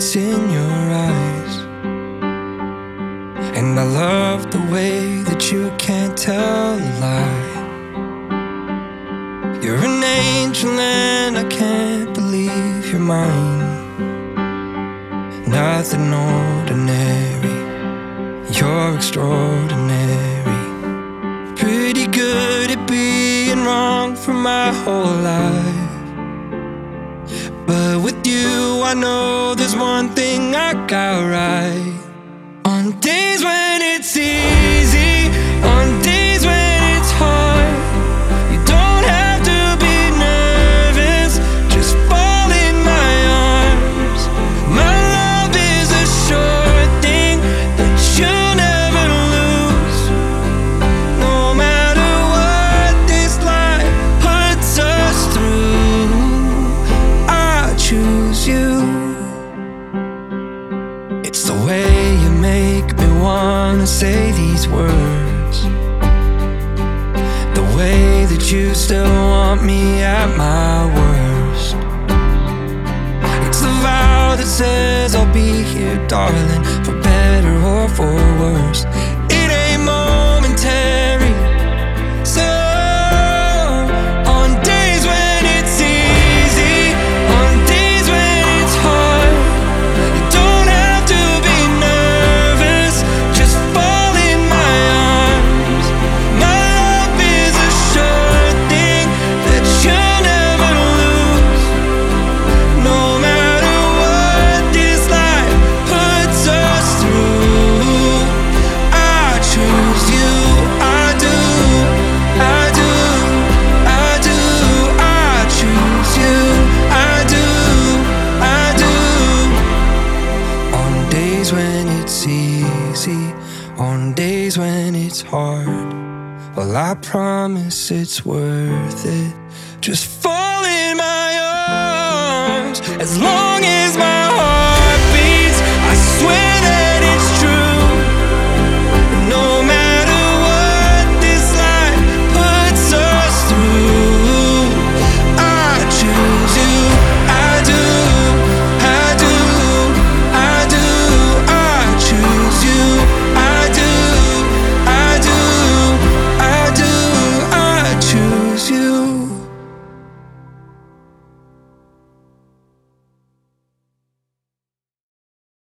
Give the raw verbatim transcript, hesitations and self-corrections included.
it's in your eyes. And I love the way that you can't tell a lie. You're an angel and I can't believe you're mine. Nothing ordinary, you're extraordinary. Pretty good at being wrong for my whole life. But with you I know there's one thing I got right. On days when it's easy, on days when it's hard, you don't have to be nervous, just fall in my arms. My love is a sure thing that you'll never lose. No matter what this life puts us through, I choose you. It's the way you make me wanna say these words, the way that you still want me at my worst. It's the vow that says I'll be here, darling, for better or for worse. It ain't momentary. So on days when it's easy, on days when it's hard, you don't have to be nervous, just fall in my arms. My love is a sure thing that you'll never lose. No matter what this life puts us through, I choose you. I do, I do, I do. I choose you. I do, I do. On days when it's easy, on days when it's hard, well, I promise it's worth it. Just fall in my arms as long as my